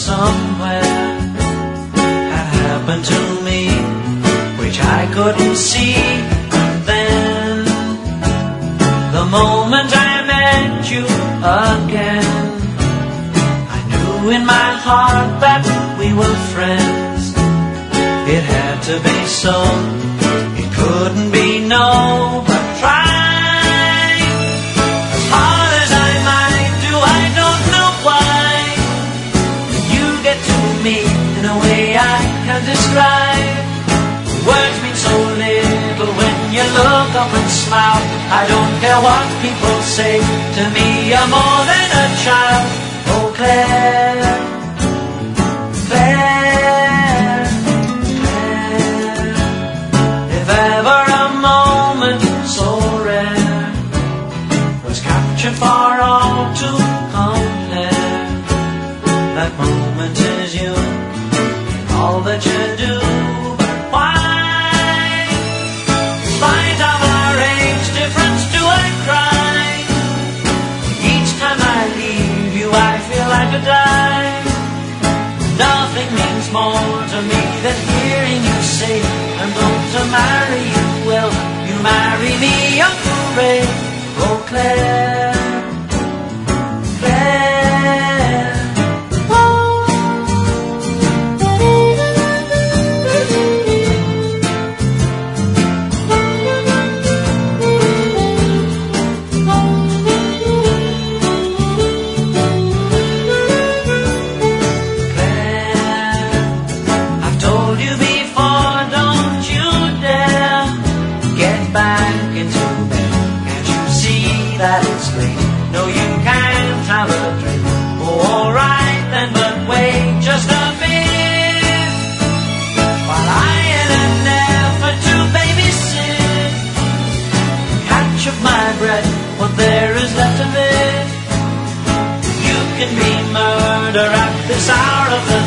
somewhere had happened to me, which I couldn't see. And then, the moment I met you again, I knew in my heart that we were friends. It had to be so, it couldn't be no, but try. As hard as I might do, I don't know why. You get to me in a way I can't describe. Words mean so little when you look up and smile. I don't care what people say, to me you're more than a child. Oh Claire, Claire, Claire, if ever a moment so rare was captured for all to compare, that moment is you, in all that you do. But why, in spite of our age difference, do I cry? Each time I leave you I feel I could die. Nothing means more to me than hearing you say, I'm going to marry you. Will you marry me, Uncle Ray? Oh Claire, Claire. That it's late, no you can't have a drink. Oh alright then, but wait just a bit, while I in an effort to babysit catch up my breath, what there is left of it. You can be murder at this hour of the